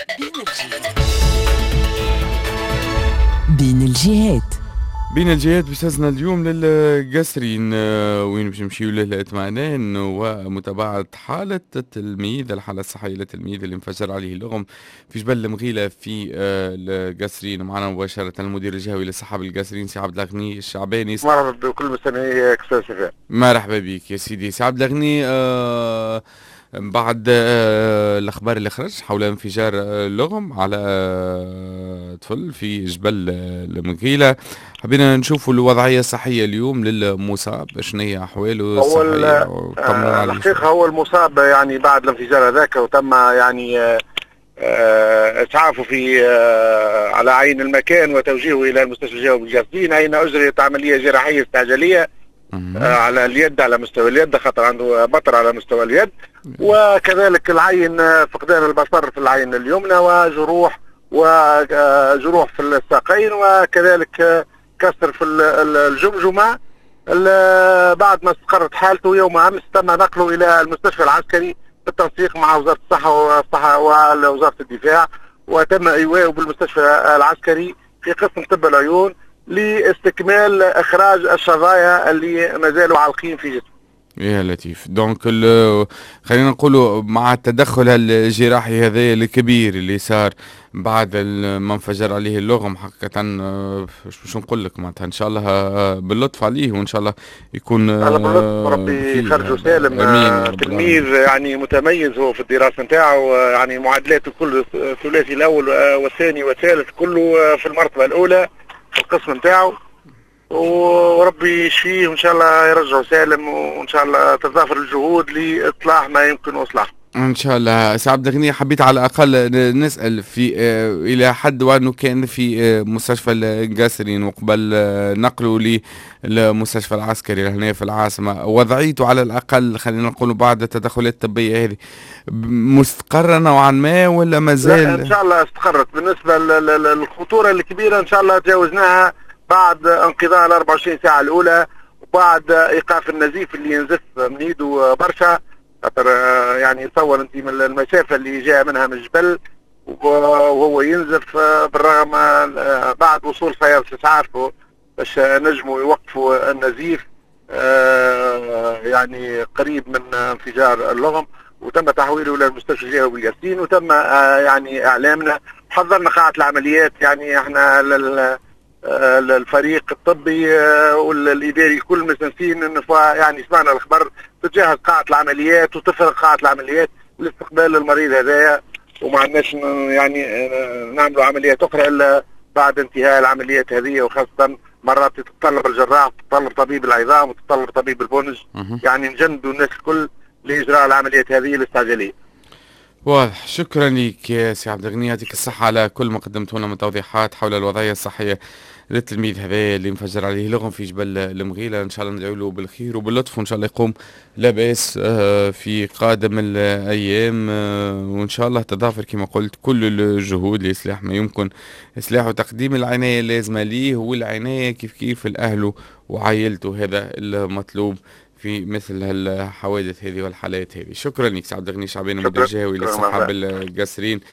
بين الجهات. بين الجهات بسازنا اليوم للقاسرين، وين باش نمشيو للاطمئنان ومتابعة حالة التلميذ، الحالة الصحية للتلميذ اللي انفجر عليه اللغم في جبل المغيلة في القاسرين. معنا مباشرة المدير الجهوي للصحة بالقاسرين سي عبد الغني الشعباني. مرحبا بكل مستمعي اكساس اف. مرحبا بك يا سيدي سي عبد الغني. بعد الأخبار اللي خرج حول انفجار لغم على طفل في جبل المغيلة، حبينا نشوفوا الوضعية الصحية اليوم للمصاب، شنو هي أحواله الصحية وطمنوا عليه. الحقيقة هو المصاب يعني بعد الانفجار هذاك وتم يعني اسعافه في على عين المكان وتوجيهه الى المستشفى الجوي بالقاسرين، اين اجريت عملية جراحية استعجالية على اليد، على مستوى اليد، خاطر عنده بطر على مستوى اليد، وكذلك العين فقدان البصر في العين اليمنى، وجروح في الساقين، وكذلك كسر في الجمجمة. بعد ما استقرت حالته يوم امس تم نقله الى المستشفى العسكري بالتنسيق مع وزارة الصحة ووزارة الدفاع، وتم ايواءه بالمستشفى العسكري في قسم طب العيون لاستكمال اخراج الشظايا اللي ما زالوا عالقين في جسمه. يا لطيف. دونك خلينا نقولوا مع التدخل الجراحي هذا الكبير اللي صار بعد ما انفجر عليه اللغم، حقيقة باش نقول لك معناتها ان شاء الله باللطف عليه، وان شاء الله يكون باللطف ربي يخرجه سالم. تلميذ يعني متميز هو في الدراسة نتاعو، يعني معادلاته كل الثلاثي الاول والثاني والثالث كله في المرتبة الاولى في القسم نتاعو، وربي يشفيه وان شاء الله يرجعه سالم، وان شاء الله تتضافر الجهود لاصلاح ما يمكن اصلاحه ان شاء الله. سي عبد الغني، حبيت على الاقل نسال في الى حد وانه كان في مستشفى القاسرين وقبل نقله للمستشفى العسكري هنا في العاصمه، وضعيته على الاقل خلينا نقول بعد التدخلات الطبيه هذه مستقره نوعا ما ولا مازال؟ ان شاء الله استقرت. بالنسبه للخطوره الكبيره ان شاء الله تجاوزناها بعد انقضاء ال 24 ساعه الاولى، وبعد ايقاف النزيف اللي ينزف من ايده برشا، خاطر يعني تصور انت من المسافه اللي جاء منها من الجبل وهو ينزف، بالرغم بعد وصول سيارة الاسعاف باش نجموا يوقفوا النزيف يعني قريب من انفجار اللغم، وتم تحويله الى المستشفى الجوي بالقاسرين، وتم يعني اعلامنا، حضرنا قاعه العمليات. يعني احنا الفريق الطبي والاداري كل مستنسين ان يعني سمعنا الخبر تجهز قاعه العمليات وتفرغ قاعه العمليات لاستقبال المريض هذايا، وما عندناش يعني نعملوا عمليات اخرى الا بعد انتهاء العمليات هذه، وخاصه مرات تتطلب الجراح وتتطلب طبيب العظام وتتطلب طبيب البونج، يعني نجندوا الناس الكل لاجراء العمليات هذه الاستعجاليه. واضح. شكرا لك يا سي عبد الغني، يعطيك الصحة على كل ما قدمتوا لنا من توضيحات حول الوضعية الصحية للتلميذ هذا اللي انفجر عليه لغم في جبل المغيلة. ان شاء الله ندعو له بالخير وباللطف، وان شاء الله يقوم لا بأس في قادم الايام، وان شاء الله تضافر كما قلت كل الجهود لاصلاح ما يمكن اصلاحه وتقديم العناية اللازمة ليه، والعناية كيف الاهله وعائلته، هذا المطلوب في مثل هالحوادث هذه والحالات هذه. شكرا لك سي عبد الغني الشعباني، مدير جهوي للصحة بالقاسرين.